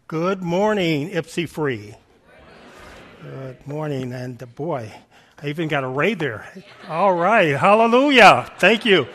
Good morning, Ipsy Free. Good morning, and boy, I even got a Ray there. All right, hallelujah. Thank you.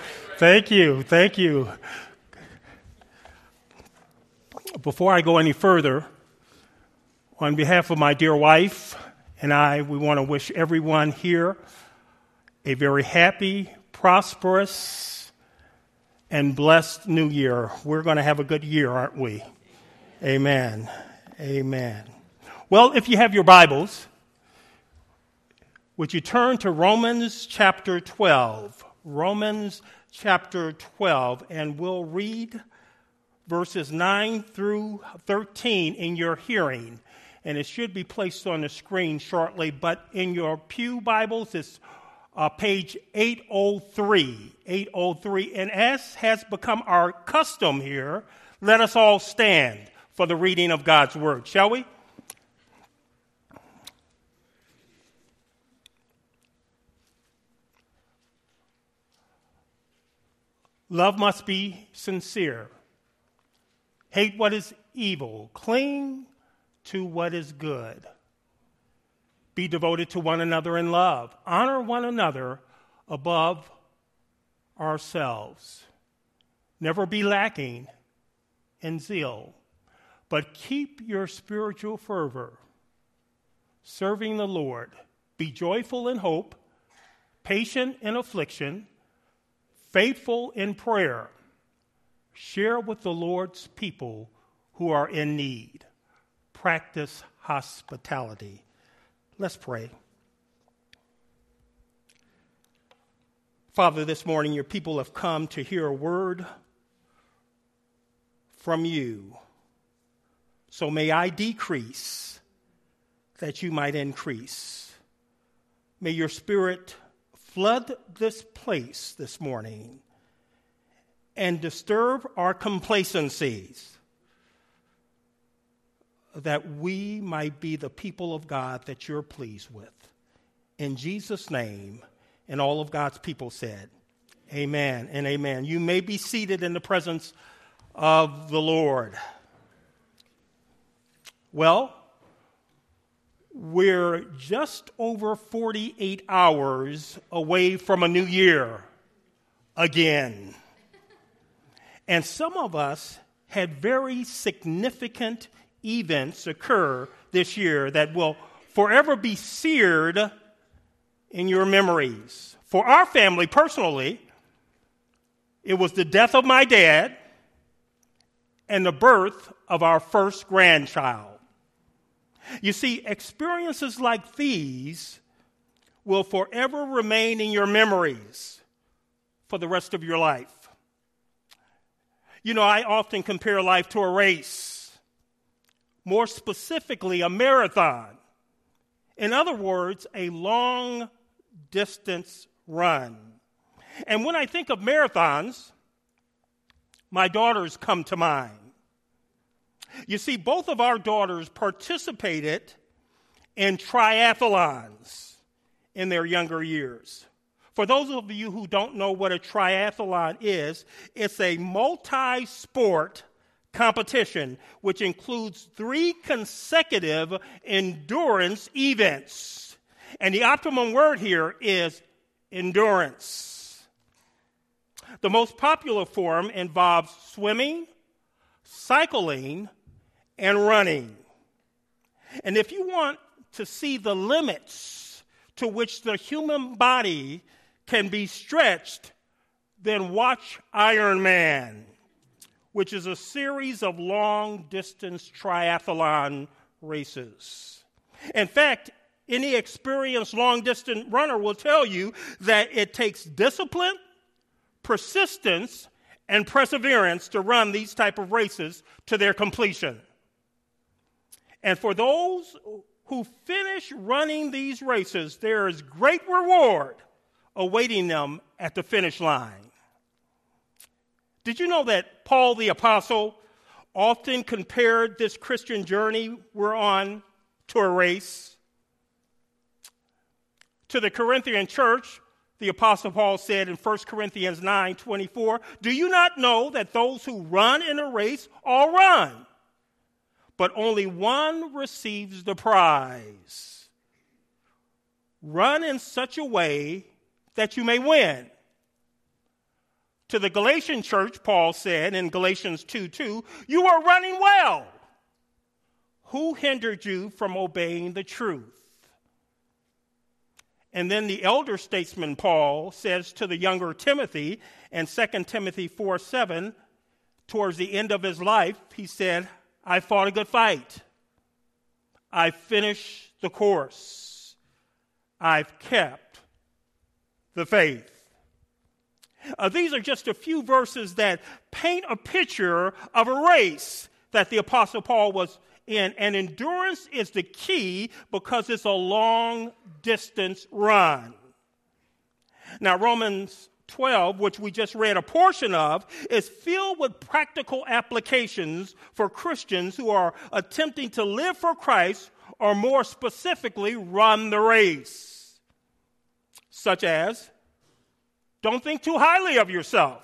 Before I go any further, on behalf of my dear wife and I, we want to wish everyone here a very happy, prosperous, and blessed new year. We're going to have a good year, aren't we? Amen. Amen. Well, if you have your Bibles, would you turn to Romans chapter 12? Romans chapter 12, and we'll read verses 9 through 13 in your hearing. And it should be placed on the screen shortly, but in your pew Bibles, it's page 803. 803. And as has become our custom here, let us all stand for the reading of God's word, shall we? Love must be sincere. Hate what is evil. Cling to what is good. Be devoted to one another in love. Honor one another above ourselves. Never be lacking in zeal, but keep your spiritual fervor, serving the Lord. Be joyful in hope, patient in affliction, faithful in prayer. Share with the Lord's people who are in need. Practice hospitality. Let's pray. Father, this morning your people have come to hear a word from you. So may I decrease that you might increase. May your Spirit flood this place this morning and disturb our complacencies that we might be the people of God that you're pleased with. In Jesus' name, and all of God's people said, amen and amen. You may be seated in the presence of the Lord. Well, we're just over 48 hours away from a new year again. And some of us had very significant events occur this year that will forever be seared in your memories. For our family, personally, it was the death of my dad and the birth of our first grandchild. You see, experiences like these will forever remain in your memories for the rest of your life. You know, I often compare life to a race, more specifically a marathon. In other words, a long-distance run. And when I think of marathons, my daughters come to mind. You see, both of our daughters participated in triathlons in their younger years. For those of you who don't know what a triathlon is, it's a multi-sport competition which includes 3 consecutive endurance events. And the optimum word here is endurance. The most popular form involves swimming, cycling, and running. And if you want to see the limits to which the human body can be stretched, then watch Ironman, which is a series of long-distance triathlon races. In fact, any experienced long-distance runner will tell you that it takes discipline, persistence, and perseverance to run these type of races to their completion. And for those who finish running these races, there is great reward awaiting them at the finish line. Did you know that Paul the Apostle often compared this Christian journey we're on to a race? To the Corinthian church, the Apostle Paul said in 1 Corinthians 9:24, "Do you not know that those who run in a race all run, but only one receives the prize. Run in such a way that you may win. To the Galatian church, Paul said in Galatians 2:2, you are running well. Who hindered you from obeying the truth? And then the elder statesman Paul says to the younger Timothy in 2 Timothy 4:7, towards the end of his life, he said, I fought a good fight. I finished the course. I've kept the faith. These are just a few verses that paint a picture of a race that the Apostle Paul was in. And endurance is the key because it's a long-distance run. Now, Romans 12, which we just read a portion of, is filled with practical applications for Christians who are attempting to live for Christ, or more specifically, run the race. Such as, don't think too highly of yourself.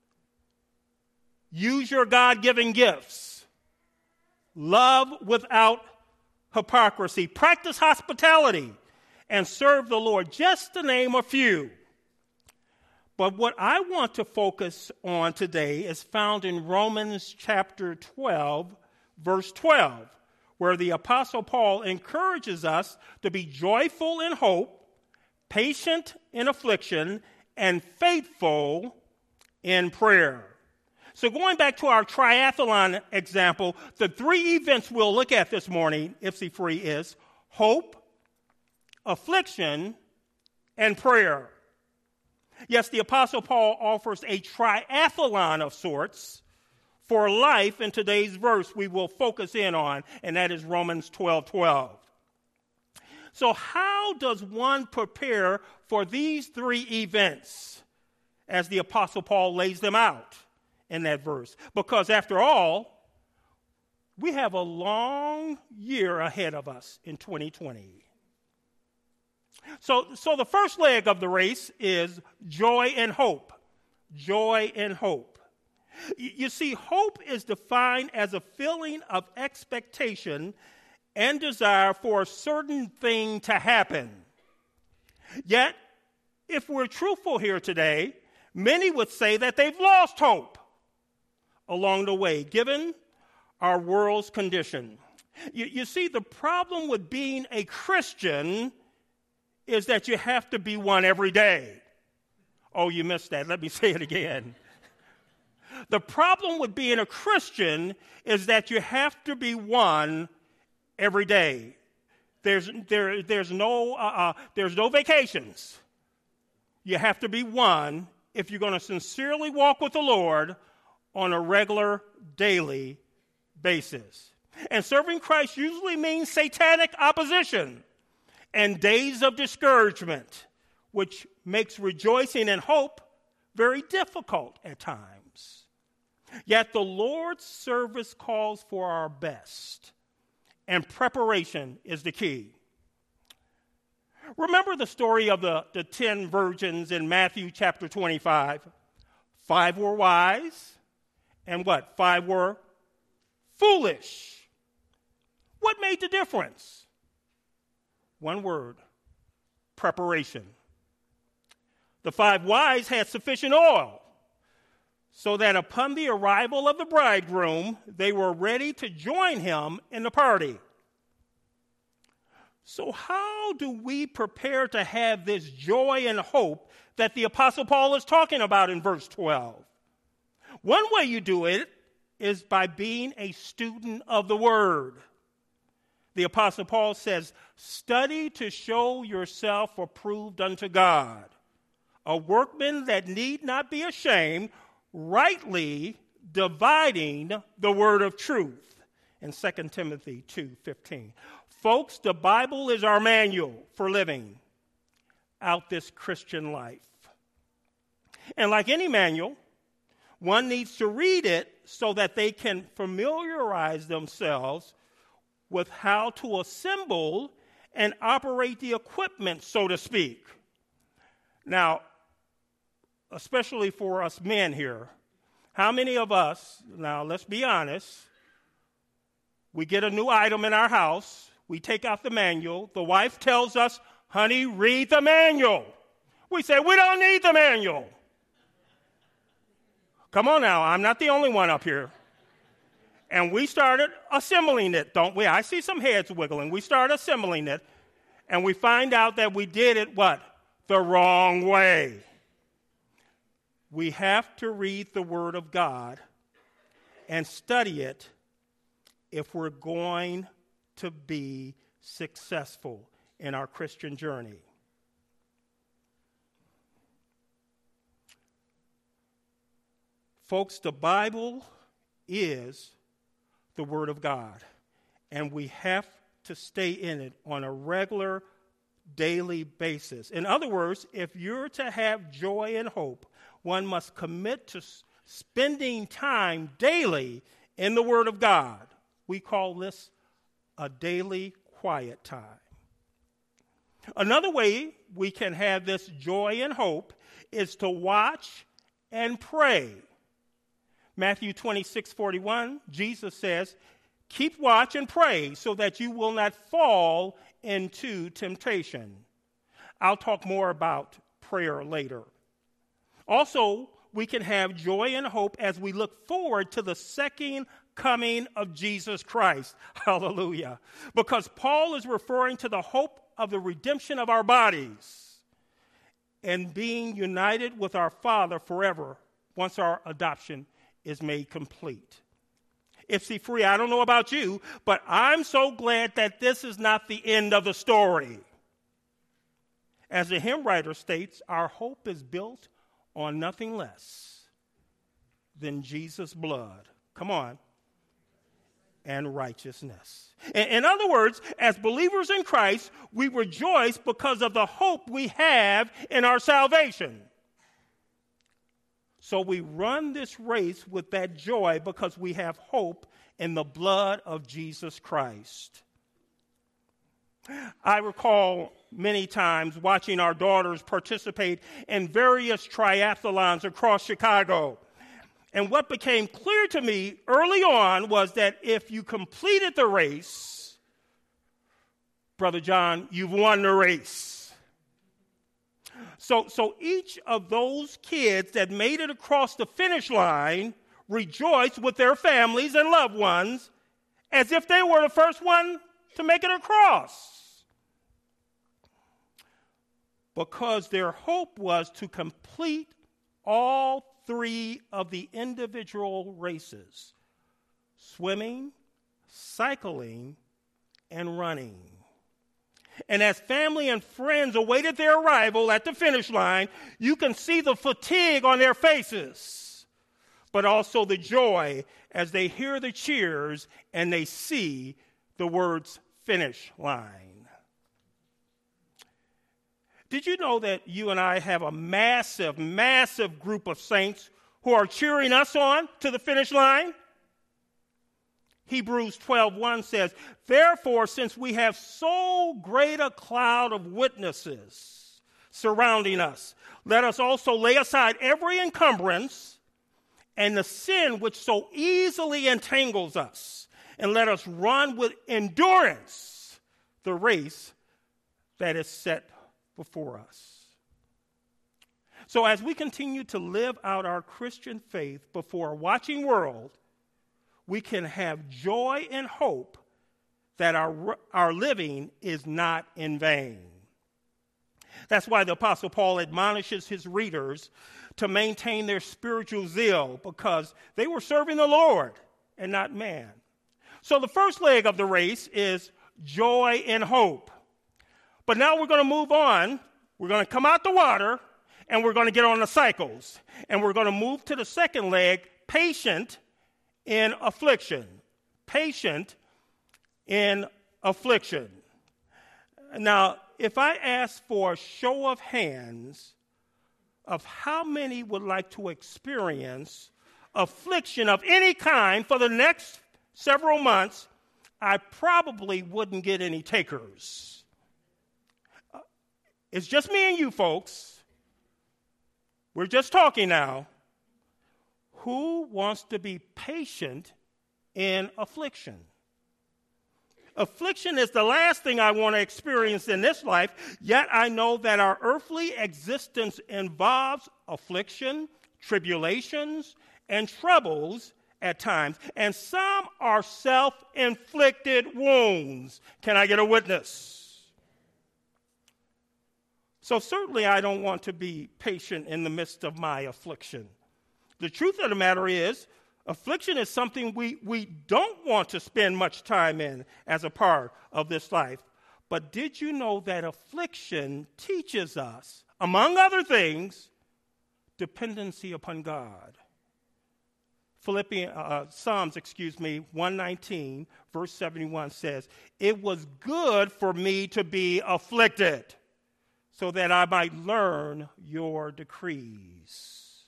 Use your God-given gifts. Love without hypocrisy. Practice hospitality and serve the Lord, just to name a few. But what I want to focus on today is found in Romans chapter 12, verse 12, where the Apostle Paul encourages us to be joyful in hope, patient in affliction, and faithful in prayer. So going back to our triathlon example, the three events we'll look at this morning, Ipsy Free, is hope, affliction, and prayer. Yes, the Apostle Paul offers a triathlon of sorts for life in today's verse we will focus in on, and that is Romans 12:12. So how does one prepare for these three events as the Apostle Paul lays them out in that verse? Because after all, we have a long year ahead of us in 2020. So the first leg of the race is joy and hope. Joy and hope. You see, hope is defined as a feeling of expectation and desire for a certain thing to happen. Yet, if we're truthful here today, many would say that they've lost hope along the way, given our world's condition. You see, the problem with being a Christian is that you have to be one every day. Oh, you missed that. Let me say it again. The problem with being a Christian is that you have to be one every day. There's no vacations. You have to be one if you're going to sincerely walk with the Lord on a regular, daily basis. And serving Christ usually means satanic opposition and days of discouragement, which makes rejoicing and hope very difficult at times. Yet the Lord's service calls for our best, and preparation is the key. Remember the story of the 10 virgins in Matthew chapter 25? 5 were wise, and what? 5 were foolish. What made the difference? One word: preparation. The 5 wise had sufficient oil, so that upon the arrival of the bridegroom, they were ready to join him in the party. So how do we prepare to have this joy and hope that the Apostle Paul is talking about in verse 12? One way you do it is by being a student of the Word. The Apostle Paul says, study to show yourself approved unto God, a workman that need not be ashamed, rightly dividing the word of truth, in 2 Timothy 2:15. Folks, the Bible is our manual for living out this Christian life. And like any manual, one needs to read it so that they can familiarize themselves with how to assemble and operate the equipment, so to speak. Now, especially for us men here, how many of us, now let's be honest, We get a new item in our house. We take out the manual. The wife tells us, honey, read the manual. We say, we don't need the manual. Come on now, I'm not the only one up here. And we started assembling it, don't we? I see some heads wiggling. We started assembling it, and we find out that we did it, what? The wrong way. We have to read the Word of God and study it if we're going to be successful in our Christian journey. Folks, the Bible is the Word of God, and we have to stay in it on a regular, daily basis. In other words, if you're to have joy and hope, one must commit to spending time daily in the Word of God. We call this a daily quiet time. Another way we can have this joy and hope is to watch and pray. Matthew 26:41, Jesus says, keep watch and pray so that you will not fall into temptation. I'll talk more about prayer later. Also, we can have joy and hope as we look forward to the second coming of Jesus Christ. Hallelujah. Because Paul is referring to the hope of the redemption of our bodies and being united with our Father forever once our adoption is made complete. Ipsy Free, I don't know about you, but I'm so glad that this is not the end of the story. As the hymn writer states, our hope is built on nothing less than Jesus' blood. Come on. And righteousness. In other words, as believers in Christ, we rejoice because of the hope we have in our salvation. So we run this race with that joy because we have hope in the blood of Jesus Christ. I recall many times watching our daughters participate in various triathlons across Chicago. And what became clear to me early on was that if you completed the race, Brother John, you've won the race. So each of those kids that made it across the finish line rejoiced with their families and loved ones as if they were the first one to make it across. Because their hope was to complete all three of the individual races: swimming, cycling, and running. And as family and friends awaited their arrival at the finish line, you can see the fatigue on their faces, but also the joy as they hear the cheers and they see the words finish line. Did you know that you and I have a massive, massive group of saints who are cheering us on to the finish line? Hebrews 12:1 says, therefore, since we have so great a cloud of witnesses surrounding us, let us also lay aside every encumbrance and the sin which so easily entangles us, and let us run with endurance the race that is set before us. So as we continue to live out our Christian faith before a watching world, we can have joy and hope that our living is not in vain. That's why the Apostle Paul admonishes his readers to maintain their spiritual zeal, because they were serving the Lord and not man. So the first leg of the race is joy and hope. But now we're going to move on. We're going to come out the water, and we're going to get on the cycles. And we're going to move to the second leg, patient in affliction. Patient in affliction. Now, if I ask for a show of hands of how many would like to experience affliction of any kind for the next several months, I probably wouldn't get any takers. It's just me and you folks. We're just talking now. Who wants to be patient in affliction? affliction is the last thing I want to experience in this life, yet I know that our earthly existence involves affliction, tribulations, and troubles at times, and some are self-inflicted wounds. Can I get a witness? So certainly I don't want to be patient in the midst of my affliction. The truth of the matter is, affliction is something we don't want to spend much time in as a part of this life. But did you know that affliction teaches us, among other things, dependency upon God? Psalms 119, verse 71 says, "It was good for me to be afflicted, so that I might learn your decrees."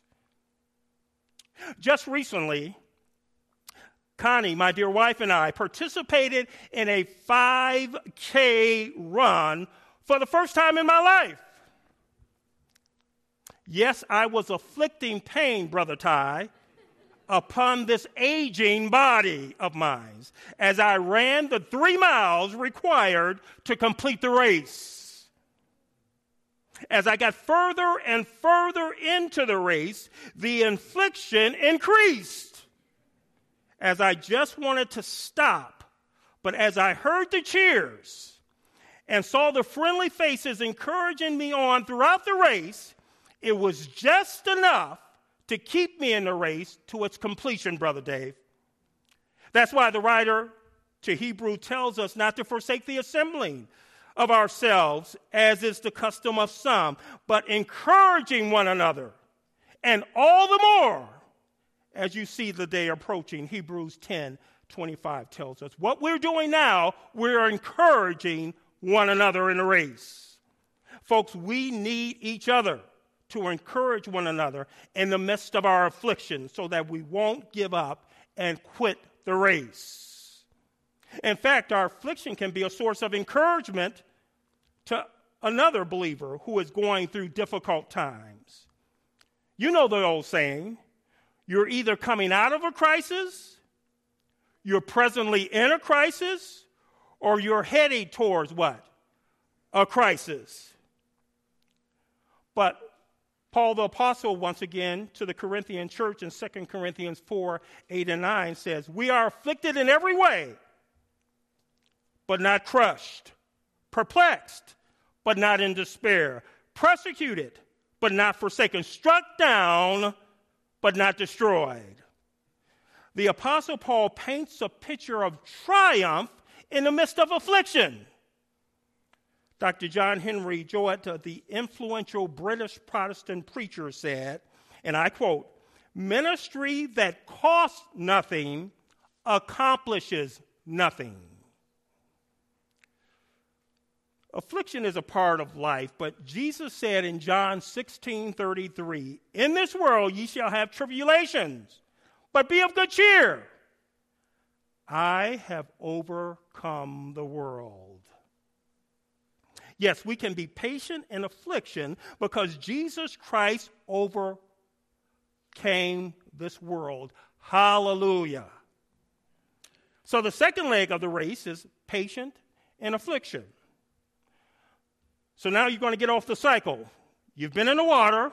Just recently, Connie, my dear wife, and I participated in a 5K run for the first time in my life. Yes, I was afflicting pain, Brother Ty, upon this aging body of mine as I ran the 3 miles required to complete the race. As I got further and further into the race, the infliction increased. As I just wanted to stop, but as I heard the cheers and saw the friendly faces encouraging me on throughout the race, it was just enough to keep me in the race to its completion, Brother Dave. That's why the writer to Hebrew tells us not to forsake the assembling of ourselves, as is the custom of some, but encouraging one another, and all the more as you see the day approaching. Hebrews 10:25 tells us what we're doing now. We're encouraging one another in the race. Folks, we need each other to encourage one another in the midst of our affliction so that we won't give up and quit the race. In fact, our affliction can be a source of encouragement to another believer who is going through difficult times. You know the old saying, you're either coming out of a crisis, you're presently in a crisis, or you're headed towards what? A crisis. But Paul the Apostle, once again, to the Corinthian church in 2 Corinthians 4:8-9 says, "We are afflicted in every way, but not crushed, perplexed, but not in despair, persecuted, but not forsaken, struck down, but not destroyed." The Apostle Paul paints a picture of triumph in the midst of affliction. Dr. John Henry Jowett, the influential British Protestant preacher, said, and I quote, "Ministry that costs nothing accomplishes nothing." Affliction is a part of life, but Jesus said in John 16:33, "In this world ye shall have tribulations, but be of good cheer. I have overcome the world." Yes, we can be patient in affliction because Jesus Christ overcame this world. Hallelujah. So the second leg of the race is patient in affliction. So now you're going to get off the cycle. You've been in the water.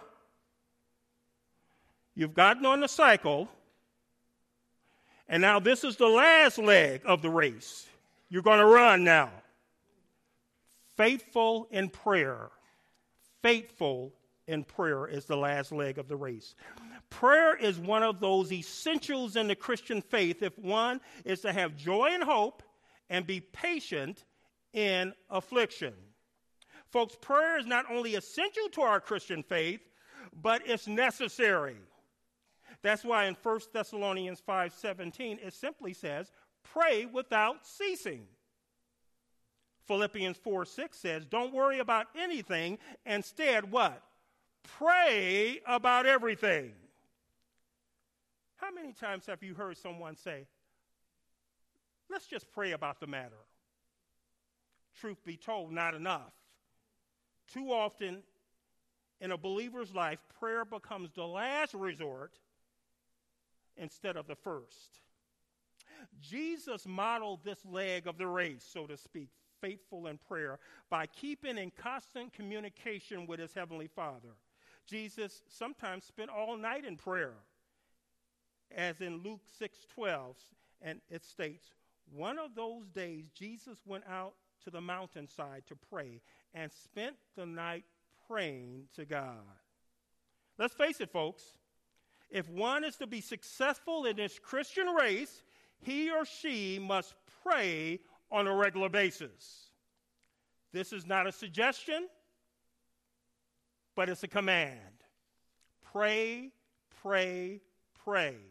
You've gotten on the cycle. And now this is the last leg of the race. You're going to run now. Faithful in prayer. Faithful in prayer is the last leg of the race. Prayer is one of those essentials in the Christian faith if one is to have joy and hope and be patient in affliction. Folks, prayer is not only essential to our Christian faith, but it's necessary. That's why in 1 Thessalonians 5:17, it simply says, "Pray without ceasing." Philippians 4:6 says, "Don't worry about anything. Instead, what? Pray about everything." How many times have you heard someone say, "Let's just pray about the matter"? Truth be told, not enough. Too often in a believer's life, prayer becomes the last resort instead of the first. Jesus modeled this leg of the race, so to speak, faithful in prayer, by keeping in constant communication with his heavenly Father. Jesus sometimes spent all night in prayer, as in Luke 6:12, and it states, one of those days Jesus went out to the mountainside to pray and spent the night praying to God. Let's face it, folks. If one is to be successful in this Christian race, he or she must pray on a regular basis. This is not a suggestion, but it's a command. Pray, pray, pray.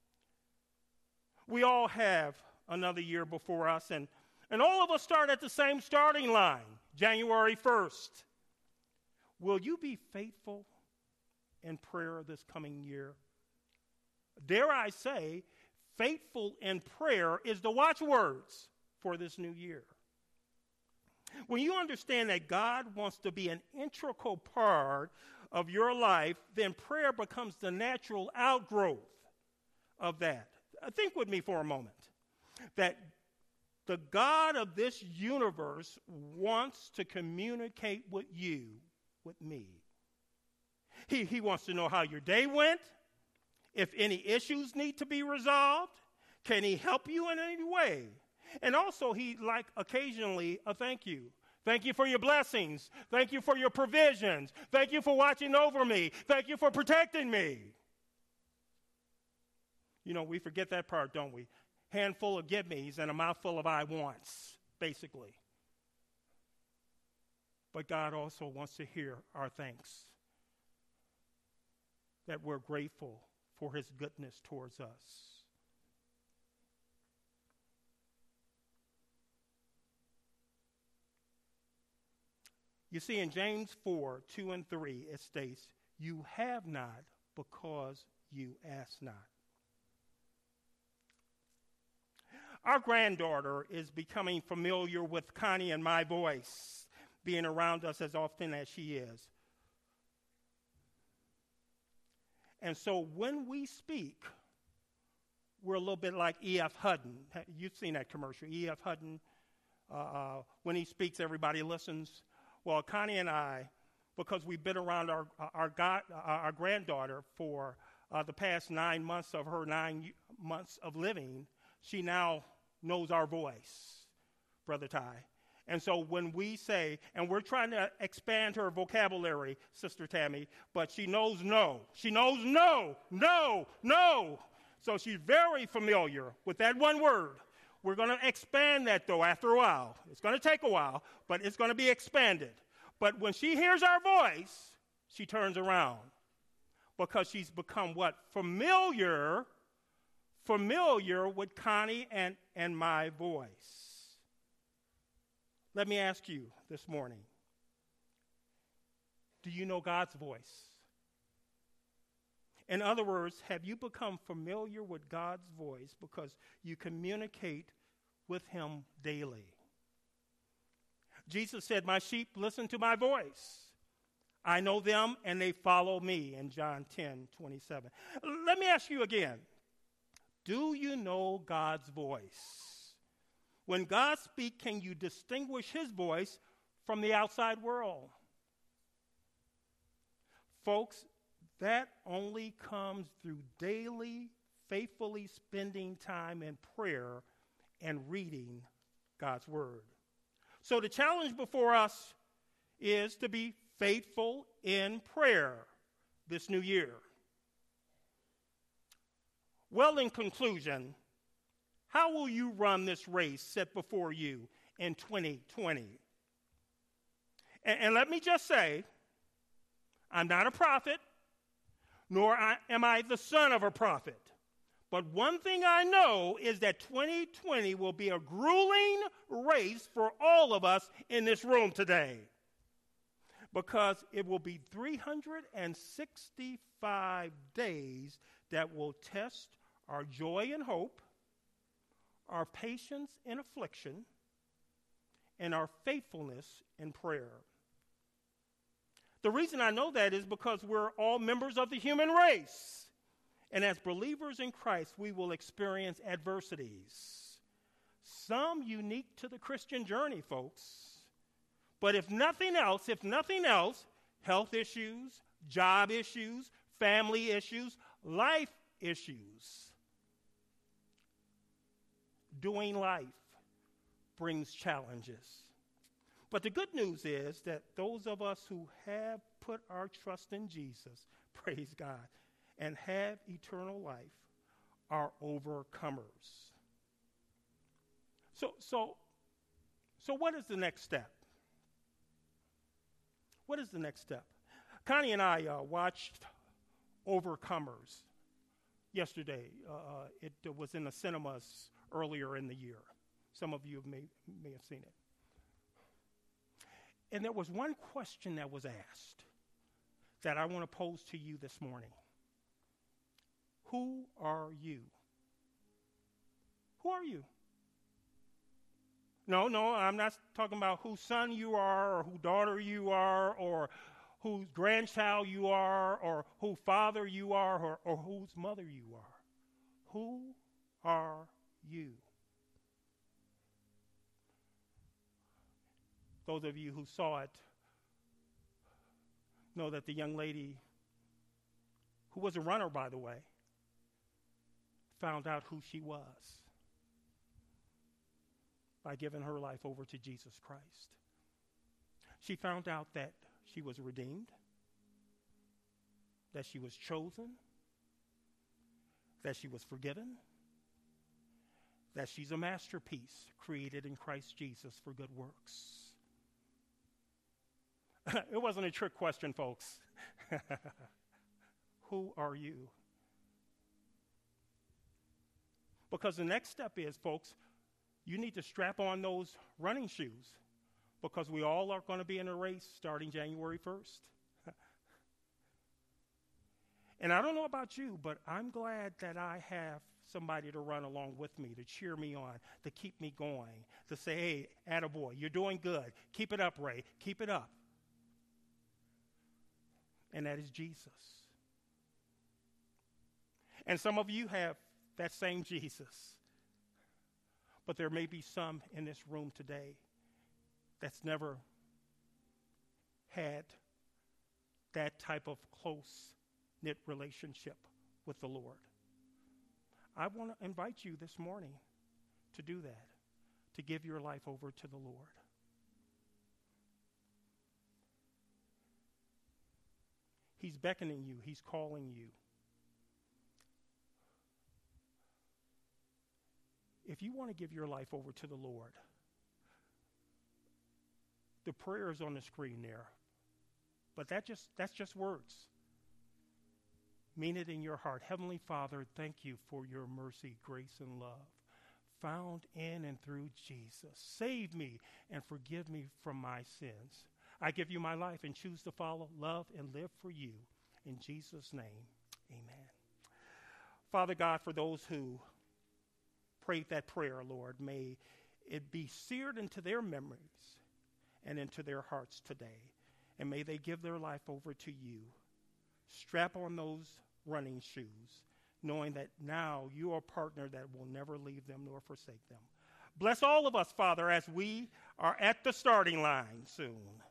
We all have another year before us, and all of us start at the same starting line, January 1st. Will you be faithful in prayer this coming year? Dare I say, faithful in prayer is the watchwords for this new year. When you understand that God wants to be an integral part of your life, then prayer becomes the natural outgrowth of that. Think with me for a moment that the God of this universe wants to communicate with you, with me. He wants to know how your day went, if any issues need to be resolved. Can he help you in any way? And also, he'd like occasionally a thank you. Thank you for your blessings. Thank you for your provisions. Thank you for watching over me. Thank you for protecting me. You know, we forget that part, don't we? Handful of give me's and a mouthful of I wants, basically. But God also wants to hear our thanks, that we're grateful for his goodness towards us. You see, in James 4:2-3, it states, you have not because you ask not. Our granddaughter is becoming familiar with Connie and my voice, being around us as often as she is. And so when we speak, we're a little bit like E.F. Hutton. You've seen that commercial. E.F. Hutton, when he speaks, everybody listens. Well, Connie and I, because we've been around our granddaughter for the past 9 months of her 9 months of living, she now knows our voice, Brother Ty. And so when we say, and we're trying to expand her vocabulary, Sister Tammy, but she knows no. She knows no, no, no. So she's very familiar with that one word. We're going to expand that, though, after a while. It's going to take a while, but it's going to be expanded. But when she hears our voice, she turns around because she's become what? Familiar with Connie and my voice. Let me ask you this morning, do you know God's voice? In other words, have you become familiar with God's voice because you communicate with him daily? Jesus said, my sheep listen to my voice. I know them and they follow me, in John 10:27. Let me ask you again, do you know God's voice? When God speaks, can you distinguish his voice from the outside world? Folks, that only comes through daily, faithfully spending time in prayer and reading God's word. So the challenge before us is to be faithful in prayer this new year. Well, in conclusion, how will you run this race set before you in 2020? And let me just say, I'm not a prophet, nor am I the son of a prophet. But one thing I know is that 2020 will be a grueling race for all of us in this room today, because it will be 365 days that will test our joy and hope, our patience in affliction, and our faithfulness in prayer. The reason I know that is because we're all members of the human race. And as believers in Christ, we will experience adversities, some unique to the Christian journey, folks. But if nothing else, health issues, job issues, family issues, life issues. Doing life brings challenges. But the good news is that those of us who have put our trust in Jesus, praise God, and have eternal life are overcomers. So what is the next step? What is the next step? Connie and I watched Overcomers yesterday. It was in the cinemas earlier in the year. Some of you may have seen it. And there was one question that was asked that I want to pose to you this morning. Who are you? Who are you? No, I'm not talking about whose son you are or whose daughter you are or whose grandchild you are or whose father you are or whose mother you are. Who are you? Those of you who saw it know that the young lady, who was a runner, by the way, found out who she was by giving her life over to Jesus Christ. She found out that she was redeemed, that she was chosen, that she was forgiven, that she's a masterpiece created in Christ Jesus for good works. It wasn't a trick question, folks. Who are you? Because the next step is, folks, you need to strap on those running shoes because we all are going to be in a race starting January 1st. And I don't know about you, but I'm glad that I have somebody to run along with me, to cheer me on, to keep me going, to say, hey, attaboy, you're doing good. Keep it up, Ray. Keep it up. And that is Jesus. And some of you have that same Jesus. But there may be some in this room today that's never had that type of close-knit relationship with the Lord. I want to invite you this morning to do that, to give your life over to the Lord. He's beckoning you. He's calling you. If you want to give your life over to the Lord, the prayer is on the screen there. But that's just words. Mean it in your heart. Heavenly Father, thank you for your mercy, grace, and love found in and through Jesus. Save me and forgive me from my sins. I give you my life and choose to follow, love, and live for you. In Jesus' name, amen. Father God, for those who prayed that prayer, Lord, may it be seared into their memories and into their hearts today. And may they give their life over to you. Strap on those running shoes, knowing that now you are a partner that will never leave them nor forsake them. Bless all of us, Father, as we are at the starting line soon.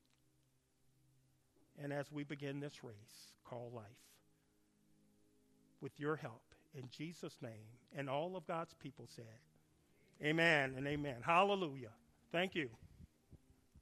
And as we begin this race called life, with your help, in Jesus' name, and all of God's people said, amen and amen. Hallelujah. Thank you.